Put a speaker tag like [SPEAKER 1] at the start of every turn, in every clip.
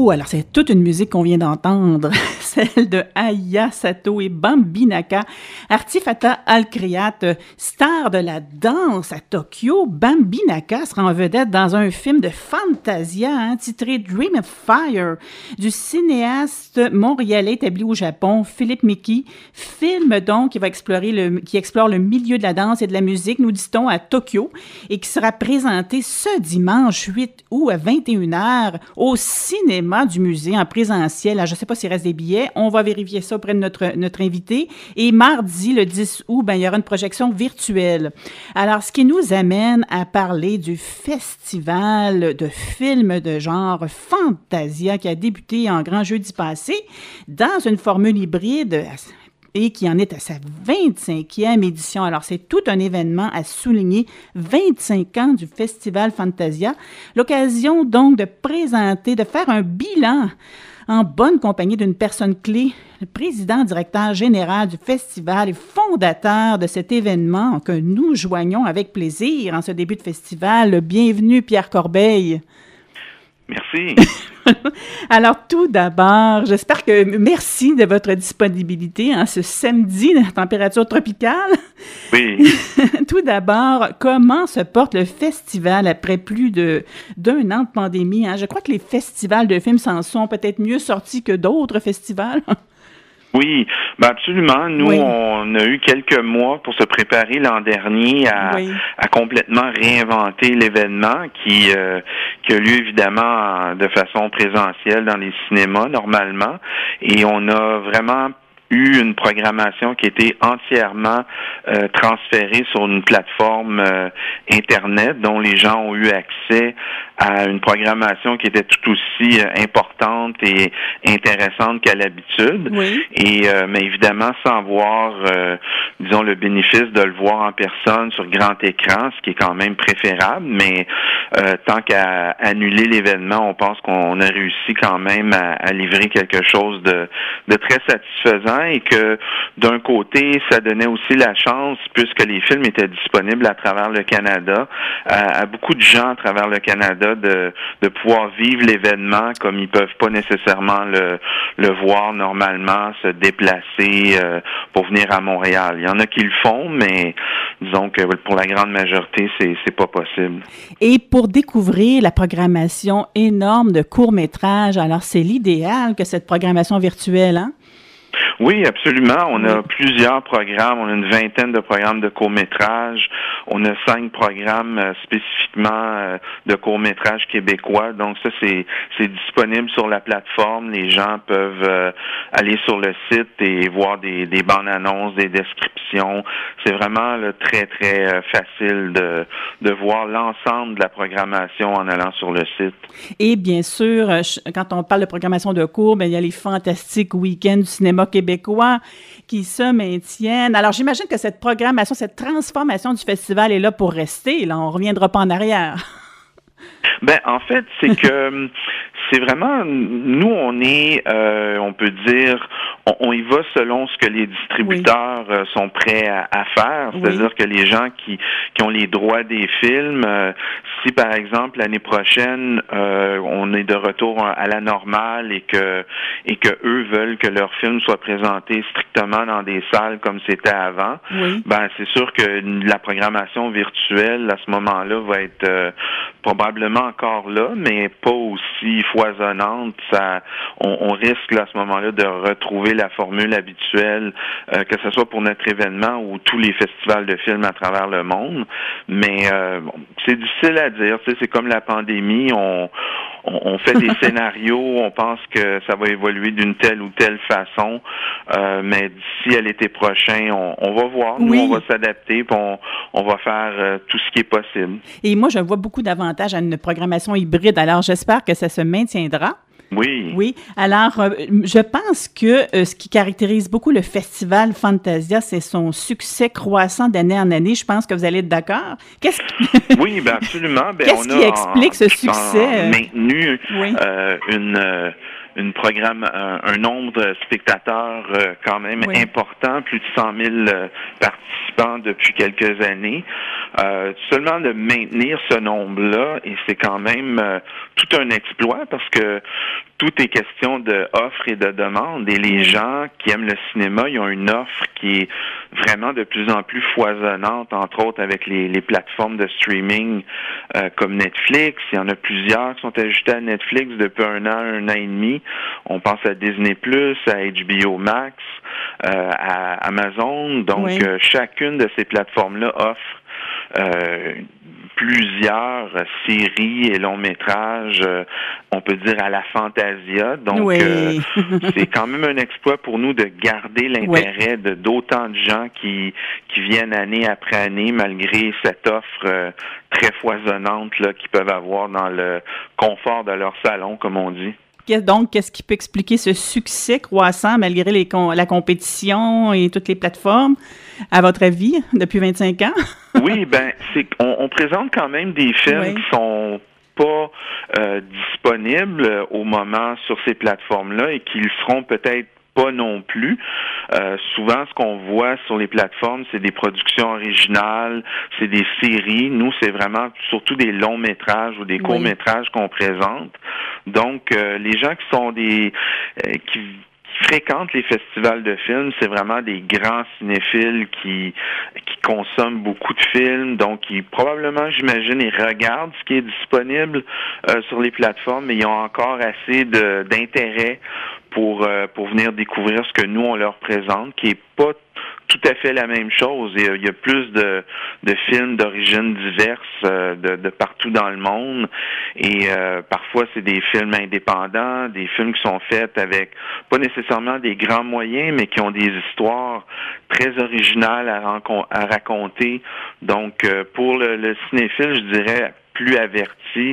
[SPEAKER 1] Alors c'est toute une musique qu'on vient d'entendre, celle de Aya Sato et Bambinaka. Artifata Alcriat, star de la danse à Tokyo, Bambinaka sera en vedette dans un film de Fantasia titré Dream of Fire du cinéaste montréalais établi au Japon, Philippe Miki. Film donc qui explore le milieu de la danse et de la musique, nous dit-on, à Tokyo et qui sera présenté ce dimanche 8 août à 21h au cinéma du musée en présentiel. Alors, je ne sais pas s'il reste des billets. On va vérifier ça auprès de notre invité. Et mardi, le 10 août, il y aura une projection virtuelle. Alors, ce qui nous amène à parler du festival de films de genre Fantasia qui a débuté en grand jeudi passé dans une formule hybride et qui en est à sa 25e édition. Alors, c'est tout un événement à souligner. 25 ans du Festival Fantasia. L'occasion, donc, de faire un bilan en bonne compagnie d'une personne clé, le président directeur général du festival et fondateur de cet événement que nous joignons avec plaisir en ce début de festival. Bienvenue, Pierre Corbeil.
[SPEAKER 2] Merci.
[SPEAKER 1] Alors, tout d'abord, merci de votre disponibilité ce samedi de température tropicale.
[SPEAKER 2] Oui.
[SPEAKER 1] Tout d'abord, comment se porte le festival après plus d'un an de pandémie? Je crois que les festivals de films s'en sont peut-être mieux sortis que d'autres festivals.
[SPEAKER 2] Oui, absolument. Nous, on a eu quelques mois pour se préparer l'an dernier à complètement réinventer l'événement qui a lieu évidemment de façon présentielle dans les cinémas normalement. Et on a vraiment eu une programmation qui était entièrement transférée sur une plateforme Internet dont les gens ont eu accès à une programmation qui était tout aussi importante et intéressante qu'à l'habitude.
[SPEAKER 1] Oui.
[SPEAKER 2] Mais évidemment, sans voir, disons, le bénéfice de le voir en personne sur grand écran, ce qui est quand même préférable, mais tant qu'à annuler l'événement, on pense qu'on a réussi quand même à livrer quelque chose de très satisfaisant et que d'un côté, ça donnait aussi la chance, puisque les films étaient disponibles à travers le Canada, à beaucoup de gens à travers le Canada de pouvoir vivre l'événement comme ils peuvent pas nécessairement le voir normalement, se déplacer pour venir à Montréal. Il y en a qui le font, mais disons que pour la grande majorité, c'est pas possible.
[SPEAKER 1] Et pour découvrir la programmation énorme de courts-métrages, alors c'est l'idéal que cette programmation virtuelle, hein?
[SPEAKER 2] Oui, absolument. On a plusieurs programmes. On a une vingtaine de programmes de courts-métrages. On a 5 programmes spécifiquement de courts-métrages québécois. Donc ça, c'est disponible sur la plateforme. Les gens peuvent aller sur le site et voir des bandes-annonces, des descriptions. C'est vraiment très, très facile de voir l'ensemble de la programmation en allant sur le site.
[SPEAKER 1] Et bien sûr, quand on parle de programmation de cours, il y a les fantastiques week-ends du cinéma québécois qui se maintiennent. Alors, j'imagine que cette programmation, cette transformation du festival est là pour rester. Là, on ne reviendra pas en arrière.
[SPEAKER 2] En fait, c'est que c'est vraiment, nous, on est, on peut dire, on y va selon ce que les distributeurs sont prêts à faire. C'est-à-dire que les gens qui ont les droits des films, si par exemple l'année prochaine on est de retour à la normale et que eux veulent que leur film soit présenté strictement dans des salles comme c'était avant, c'est sûr que la programmation virtuelle à ce moment-là va être probablement encore là, mais pas aussi foisonnante. On risque là, à ce moment-là de retrouver la formule habituelle, que ce soit pour notre événement ou tous les festivals de films à travers le monde. Mais c'est difficile à dire. Tu sais, c'est comme la pandémie. On fait des scénarios, on pense que ça va évoluer d'une telle ou telle façon, mais d'ici à l'été prochain, on va voir. Nous, on va s'adapter, puis on va faire tout ce qui est possible.
[SPEAKER 1] Et moi, je vois beaucoup d'avantages à une programmation hybride. Alors, j'espère que ça se maintiendra.
[SPEAKER 2] Oui.
[SPEAKER 1] Oui. Alors, je pense que ce qui caractérise beaucoup le festival Fantasia, c'est son succès croissant d'année en année. Je pense que vous allez être d'accord.
[SPEAKER 2] Oui, absolument.
[SPEAKER 1] Qu'est-ce qui explique ce succès?
[SPEAKER 2] Maintenu un nombre de spectateurs quand même important, plus de 100 000 participants depuis quelques années. Seulement de maintenir ce nombre-là, et c'est quand même tout un exploit parce que tout est question de offre et de demande. Et les gens qui aiment le cinéma, ils ont une offre qui est vraiment de plus en plus foisonnante, entre autres avec les plateformes de streaming comme Netflix. Il y en a plusieurs qui sont ajoutés à Netflix depuis un an et demi. On pense à Disney+, à HBO Max, à Amazon. Donc, chacune de ces plateformes-là offre plusieurs séries et longs métrages, on peut dire à la Fantasia. Donc, c'est quand même un exploit pour nous de garder l'intérêt de d'autant de gens qui viennent année après année, malgré cette offre très foisonnante là qu'ils peuvent avoir dans le confort de leur salon, comme on dit.
[SPEAKER 1] Donc, qu'est-ce qui peut expliquer ce succès croissant malgré la compétition et toutes les plateformes, à votre avis, depuis 25 ans?
[SPEAKER 2] Oui, on présente quand même des films qui sont pas disponibles au moment sur ces plateformes-là et qui le seront peut-être pas non plus. Souvent, ce qu'on voit sur les plateformes, c'est des productions originales, c'est des séries. Nous, c'est vraiment surtout des longs métrages ou des courts métrages qu'on présente. Donc, les gens qui sont qui fréquentent les festivals de films, c'est vraiment des grands cinéphiles qui consomment beaucoup de films, donc qui probablement, j'imagine, ils regardent ce qui est disponible sur les plateformes, mais ils ont encore assez d'intérêt pour venir découvrir ce que nous, on leur présente, qui est pas tout à fait la même chose. Il y a plus de films d'origine diverses de partout dans le monde. Et parfois, c'est des films indépendants, des films qui sont faits avec pas nécessairement des grands moyens, mais qui ont des histoires très originales à raconter. Donc, pour le cinéphile, je dirais, plus averti,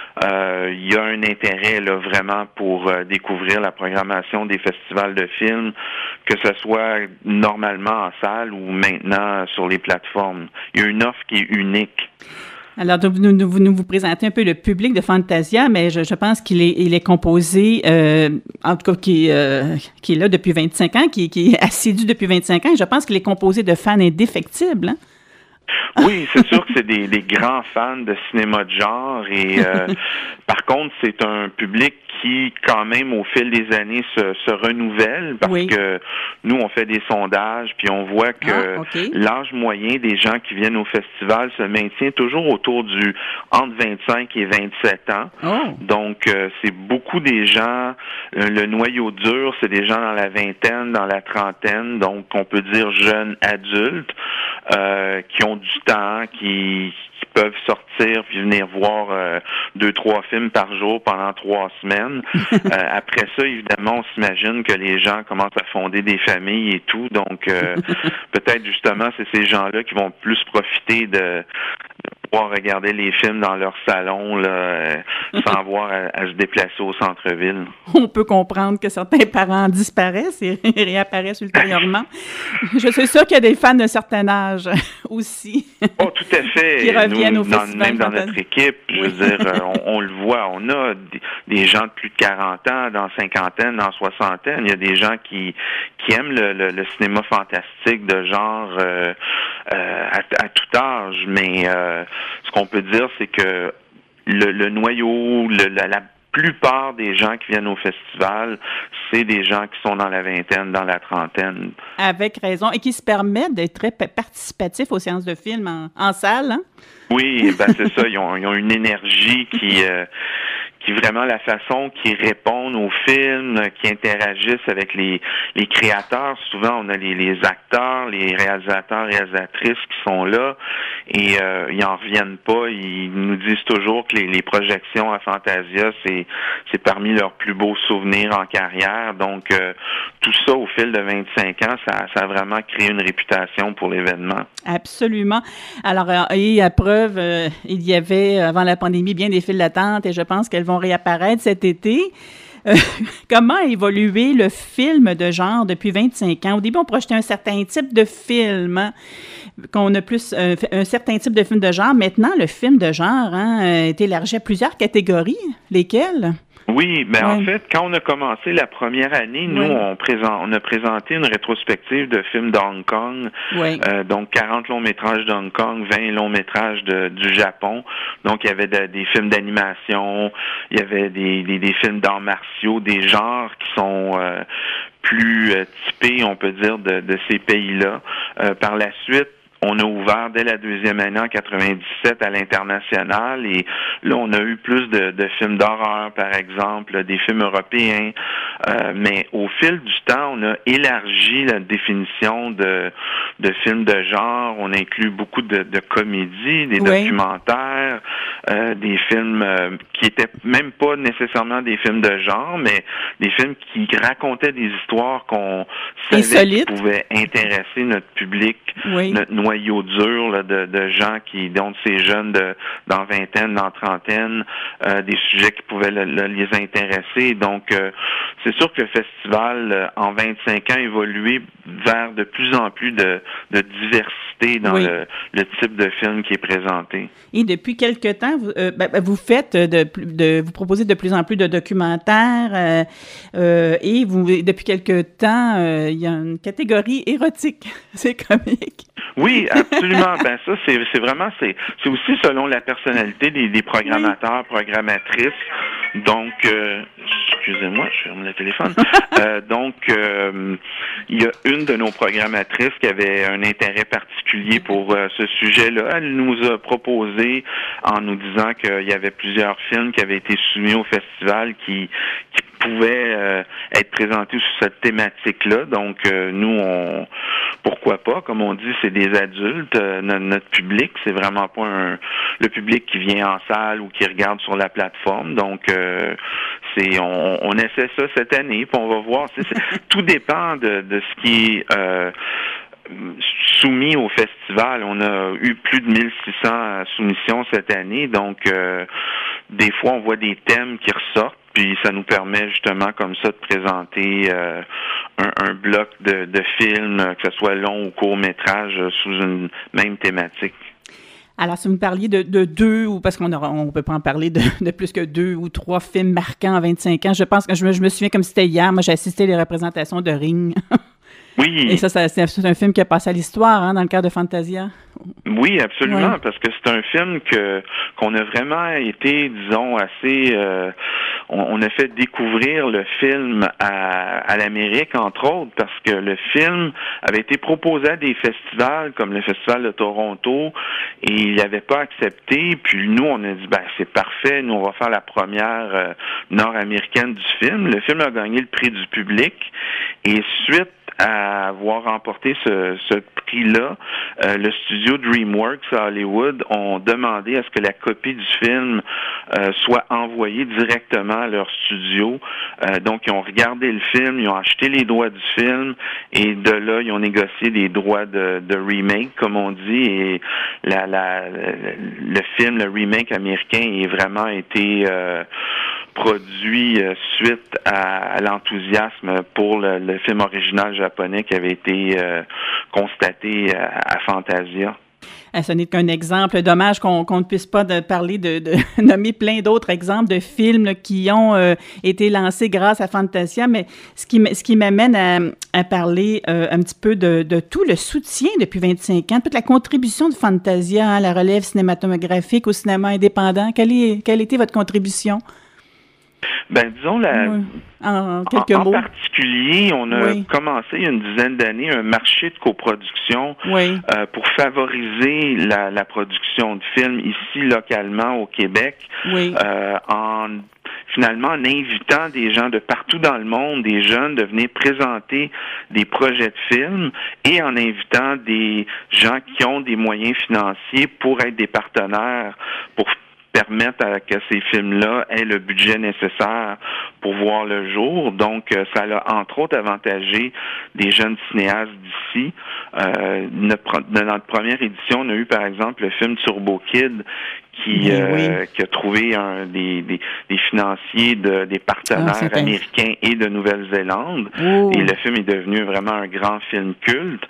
[SPEAKER 2] il y a un intérêt là vraiment pour découvrir la programmation des festivals de films, que ce soit normalement en salle ou maintenant sur les plateformes. Il y a une offre qui est unique.
[SPEAKER 1] Alors, vous nous présentez un peu le public de Fantasia, mais je pense qu'il est composé, en tout cas, qui est là depuis 25 ans, qui est assidu depuis 25 ans, et je pense qu'il est composé de fans indéfectibles, hein?
[SPEAKER 2] Oui, c'est sûr que c'est des grands fans de cinéma de genre et par contre, c'est un public qui, quand même, au fil des années, se renouvelle parce que nous, on fait des sondages puis on voit que l'âge moyen des gens qui viennent au festival se maintient toujours autour entre 25 et 27 ans. Donc, c'est beaucoup des gens, le noyau dur, c'est des gens dans la vingtaine, dans la trentaine, donc on peut dire jeunes adultes qui ont du temps, qui peuvent sortir puis venir voir 2-3 films par jour pendant 3 semaines. Après ça, évidemment, on s'imagine que les gens commencent à fonder des familles et tout. Donc, peut-être justement, c'est ces gens-là qui vont plus profiter de pouvoir regarder les films dans leur salon là, sans avoir à se déplacer au centre-ville.
[SPEAKER 1] On peut comprendre que certains parents disparaissent et réapparaissent ultérieurement. Je suis sûre qu'il y a des fans d'un certain âge aussi.
[SPEAKER 2] Oh, tout à fait.
[SPEAKER 1] Qui reviennent au festival.
[SPEAKER 2] Même dans notre équipe, je veux dire, on le voit. On a des gens de plus de 40 ans, dans cinquantaine, dans soixantaine. Il y a des gens qui aiment le cinéma fantastique de genre à tout âge. Mais ce qu'on peut dire, c'est que le noyau, la plupart des gens qui viennent au festival, c'est des gens qui sont dans la vingtaine, dans la trentaine.
[SPEAKER 1] Avec raison. Et qui se permettent d'être très participatifs aux séances de films en salle, hein?
[SPEAKER 2] Oui, c'est ça. Ils ont une énergie qui vraiment la façon qu'ils répondent aux films, qui interagissent avec les créateurs. Souvent, on a les acteurs, les réalisateurs, réalisatrices qui sont là et ils en reviennent pas. Ils nous disent toujours que les projections à Fantasia, c'est parmi leurs plus beaux souvenirs en carrière. Donc, tout ça, au fil de 25 ans, ça a vraiment créé une réputation pour l'événement.
[SPEAKER 1] Absolument. Alors, et à preuve, il y avait, avant la pandémie, bien des files d'attente et je pense qu'elles vont réapparaître cet été. Comment a évolué le film de genre depuis 25 ans? Au début, on projetait un certain type de film, hein, qu'on a plus un certain type de film de genre. Maintenant, le film de genre est élargi à plusieurs catégories. Lesquelles?
[SPEAKER 2] Oui, mais en
[SPEAKER 1] Ouais.
[SPEAKER 2] fait, quand on a commencé la première année, nous,
[SPEAKER 1] Ouais.
[SPEAKER 2] on a présenté une rétrospective de films de Hong Kong,
[SPEAKER 1] Ouais.
[SPEAKER 2] donc 40 longs métrages de Hong Kong, 20 longs métrages du Japon. Donc, il y avait des films d'animation, il y avait des films d'arts martiaux, des genres qui sont plus typés, on peut dire, de ces pays-là. Par la suite, on a ouvert dès la deuxième année en 97 à l'international et là, on a eu plus de films d'horreur, par exemple, des films européens. Mais au fil du temps, on a élargi la définition de films de genre. On inclut beaucoup de comédies, des documentaires, des films qui étaient même pas nécessairement des films de genre, mais des films qui racontaient des histoires qu'on savait qui pouvaient intéresser notre public, notre noyau dur là, de gens qui, donc ces jeunes dans vingtaine, dans trentaine, des sujets qui pouvaient les intéresser. Donc, c'est sûr que le festival, en 25 ans, a évolué vers de plus en plus de diversité dans le type de film qui est présenté.
[SPEAKER 1] Et depuis quelque temps, vous faites vous proposez de plus en plus de documentaires et depuis quelque temps, il y a une catégorie érotique. C'est comique.
[SPEAKER 2] Oui, absolument. Ben ça, c'est vraiment, c'est aussi selon la personnalité des programmateurs, programmatrices. Donc, excusez-moi, je ferme le téléphone. Donc, il y a une de nos programmatrices qui avait un intérêt particulier pour ce sujet-là. Elle nous a proposé, en nous disant qu'il y avait plusieurs films qui avaient été soumis au festival qui pouvaient être présentés sous cette thématique-là. Donc, nous, pourquoi pas? Comme on dit, c'est des adultes. Notre public, c'est vraiment pas le public qui vient en salle ou qui regarde sur la plateforme. Donc, on essaie ça cette année, puis on va voir. Tout dépend de ce qui est soumis au festival. On a eu plus de 1600 soumissions cette année. Donc, des fois, on voit des thèmes qui ressortent. Puis ça nous permet justement comme ça de présenter un bloc de films, que ce soit long ou court métrage, sous une même thématique.
[SPEAKER 1] Alors, si vous me parliez de deux, ou parce qu'on ne peut pas en parler de plus que 2 ou 3 films marquants en 25 ans, je pense que je me souviens comme c'était hier, moi j'ai assisté les représentations de Ring.
[SPEAKER 2] Oui.
[SPEAKER 1] Et ça c'est un film qui a passé à l'histoire, dans le cadre de Fantasia.
[SPEAKER 2] Oui, absolument, parce que c'est un film qu'on a vraiment été, disons, assez... on a fait découvrir le film à l'Amérique, entre autres, parce que le film avait été proposé à des festivals, comme le Festival de Toronto, et il n'avait pas accepté. Puis nous, on a dit, c'est parfait, nous, on va faire la première nord-américaine du film. Le film a gagné le prix du public, et suite à avoir remporté ce prix-là, le studio DreamWorks à Hollywood ont demandé à ce que la copie du film soit envoyée directement à leur studio. Donc, ils ont regardé le film, ils ont acheté les droits du film, et de là, ils ont négocié des droits de remake, comme on dit, et le film, le remake américain, a vraiment été produit suite à l'enthousiasme pour le film original japonais qui avait été constaté à Fantasia.
[SPEAKER 1] Ce n'est qu'un exemple. Dommage qu'on ne puisse pas parler de nommer plein d'autres exemples de films qui ont été lancés grâce à Fantasia, mais ce qui m'amène à parler un petit peu de tout le soutien depuis 25 ans, toute la contribution de Fantasia à la relève cinématographique, au cinéma indépendant. Quelle était votre contribution?
[SPEAKER 2] Disons,
[SPEAKER 1] en quelques mots.
[SPEAKER 2] En particulier, on a commencé il y a une dizaine d'années un marché de coproduction pour favoriser la production de films ici localement au Québec, finalement en invitant des gens de partout dans le monde, des jeunes, de venir présenter des projets de films et en invitant des gens qui ont des moyens financiers pour être des partenaires, pour permettre que ces films-là aient le budget nécessaire pour voir le jour. Donc, ça a entre autres avantagé des jeunes cinéastes d'ici. Dans notre première édition, on a eu par exemple le film Turbo Kid qui a trouvé des financiers, des partenaires américains et de Nouvelle-Zélande. Et le film est devenu vraiment un grand film culte.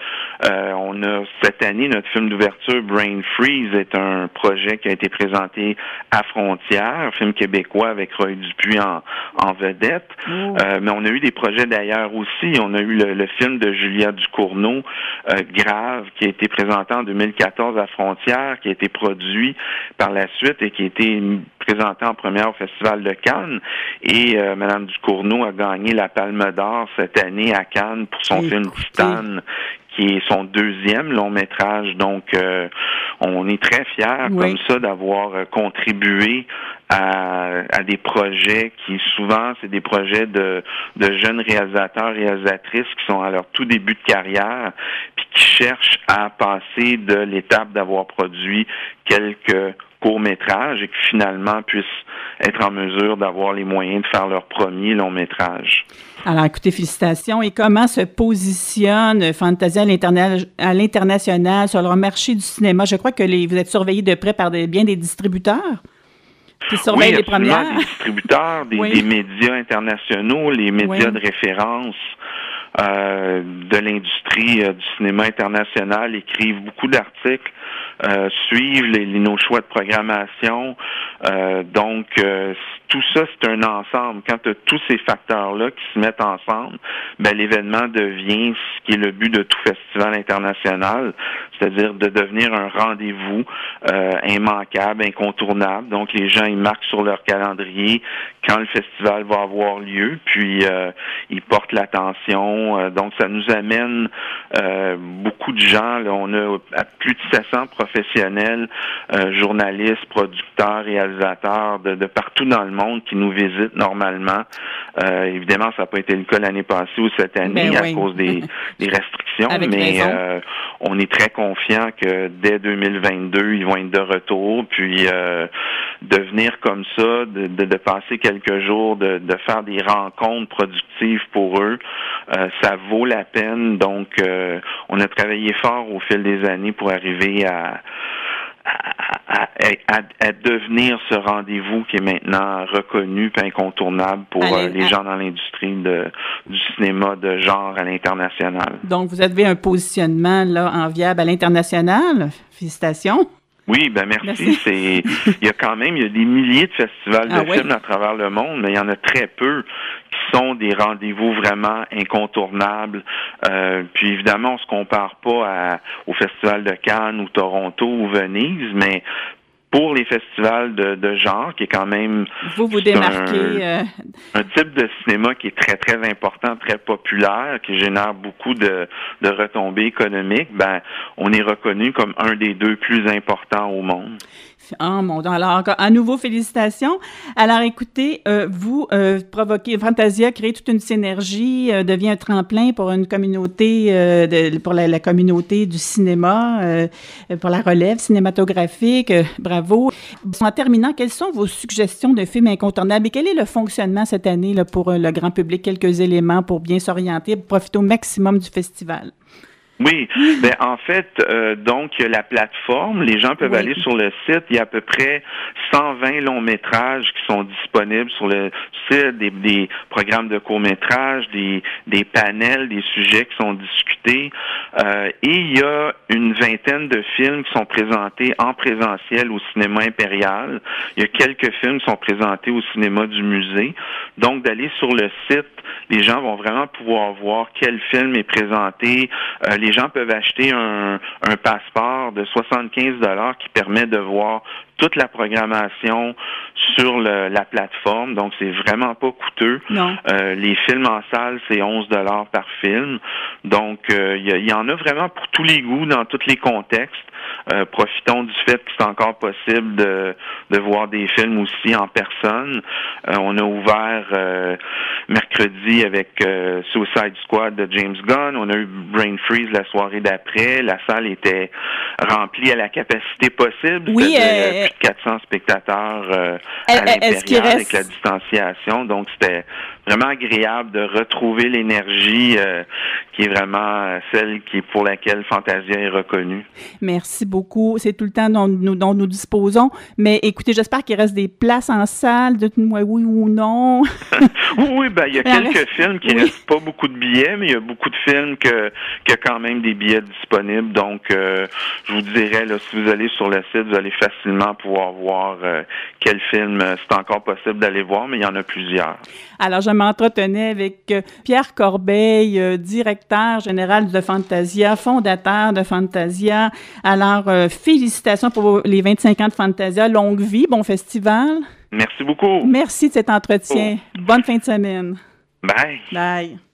[SPEAKER 2] On a cette année notre film d'ouverture Brain Freeze est un projet qui a été présenté à Frontières, un film québécois avec Roy Dupuis en vedette. Mais on a eu des projets d'ailleurs aussi. On a eu le film de Julia Ducournau, Grave, qui a été présenté en 2014 à Frontières, qui a été produit par la suite et qui a été présenté en première au Festival de Cannes. Et Mme Ducournau a gagné la Palme d'Or cette année à Cannes pour son film Titane, qui est son deuxième long métrage. Donc, on est très fiers comme ça d'avoir contribué à des projets qui, souvent, c'est des projets de jeunes réalisateurs, réalisatrices qui sont à leur tout début de carrière, puis qui cherchent à passer de l'étape d'avoir produit quelques courts-métrages et qui finalement puissent être en mesure d'avoir les moyens de faire leur premier long-métrage.
[SPEAKER 1] Alors, écoutez, félicitations. Et comment se positionne Fantasia à l'international sur le marché du cinéma? Je crois que vous êtes surveillés de près par bien des distributeurs qui surveillent les premières.
[SPEAKER 2] Des distributeurs, des médias internationaux, les médias de référence de l'industrie du cinéma international écrivent beaucoup d'articles, suivent nos choix de programmation. Donc, tout ça, c'est un ensemble. Quand tu as tous ces facteurs-là qui se mettent ensemble, l'événement devient ce qui est le but de tout festival international, c'est-à-dire de devenir un rendez-vous immanquable, incontournable. Donc, les gens, ils marquent sur leur calendrier quand le festival va avoir lieu, puis ils portent l'attention. Donc, ça nous amène beaucoup de gens. Là, on a plus de 700 professionnels, journalistes, producteurs, réalisateurs de partout dans le monde qui nous visitent normalement. Évidemment, ça n'a pas été le cas l'année passée ou cette année à cause des restrictions, mais on est très confiant que dès 2022, ils vont être de retour, puis de venir comme ça, de passer quelques jours, de faire des rencontres productives pour eux, ça vaut la peine. Donc, on a travaillé fort au fil des années pour arriver à devenir ce rendez-vous qui est maintenant reconnu et incontournable pour les gens dans l'industrie du cinéma de genre à l'international.
[SPEAKER 1] Donc, vous avez un positionnement là enviable à l'international. Félicitations.
[SPEAKER 2] Oui, merci. Il y a des milliers de festivals de films à travers le monde, mais il y en a très peu qui sont des rendez-vous vraiment incontournables. Puis évidemment, on se compare pas au Festival de Cannes ou Toronto ou Venise, mais pour les festivals de genre, qui est quand même...
[SPEAKER 1] Vous démarquez...
[SPEAKER 2] un type de cinéma qui est très, très important, très populaire, qui génère beaucoup de retombées économiques, on est reconnu comme un des deux plus importants au monde.
[SPEAKER 1] Oh mon Dieu. Alors, encore, à nouveau, félicitations. Alors, écoutez, vous provoquez, Fantasia crée toute une synergie, devient un tremplin pour une communauté, pour la communauté du cinéma, pour la relève cinématographique. Bravo. En terminant, quelles sont vos suggestions de films incontournables et quel est le fonctionnement cette année là, pour le grand public? Quelques éléments pour bien s'orienter, pour profiter au maximum du festival.
[SPEAKER 2] Oui, en fait, donc il y a la plateforme, les gens peuvent aller sur le site, il y a à peu près 120 longs métrages qui sont disponibles sur le site, des programmes de courts-métrages, des panels, des sujets qui sont discutés, et il y a une vingtaine de films qui sont présentés en présentiel au cinéma impérial. Il y a quelques films qui sont présentés au cinéma du musée. Donc d'aller sur le site, les gens vont vraiment pouvoir voir quel film est présenté. Les gens peuvent acheter un passeport de 75 $ qui permet de voir toute la programmation sur la plateforme. Donc, c'est vraiment pas coûteux.
[SPEAKER 1] Non.
[SPEAKER 2] Les films en salle, c'est 11 $ par film. Donc, il y en a vraiment pour tous les goûts, dans tous les contextes. Profitons du fait que c'est encore possible de voir des films aussi en personne. On a ouvert mercredi avec Suicide Squad de James Gunn. On a eu Brain Freeze la soirée d'après. La salle était remplie à la capacité possible.
[SPEAKER 1] Oui,
[SPEAKER 2] plus de 400 spectateurs à l'intérieur avec la distanciation. Donc, c'était vraiment agréable de retrouver l'énergie qui est vraiment celle pour laquelle Fantasia est reconnue.
[SPEAKER 1] Merci beaucoup. C'est tout le temps dont nous disposons. Mais écoutez, j'espère qu'il reste des places en salle. Dites-moi oui ou non.
[SPEAKER 2] Oui, il y a quelques films qui restent pas beaucoup de billets, mais il y a beaucoup de films qui a quand même des billets disponibles. Donc, je vous dirais, là, si vous allez sur le site, vous allez facilement pouvoir voir quel film c'est encore possible d'aller voir, mais il y en a plusieurs.
[SPEAKER 1] Alors, je m'entretenais avec Pierre Corbeil, directeur général de Fantasia, fondateur de Fantasia. Alors, félicitations pour les 25 ans de Fantasia. Longue vie, bon festival.
[SPEAKER 2] Merci beaucoup.
[SPEAKER 1] Merci de cet entretien. Bonne fin de semaine.
[SPEAKER 2] Bye.
[SPEAKER 1] Bye.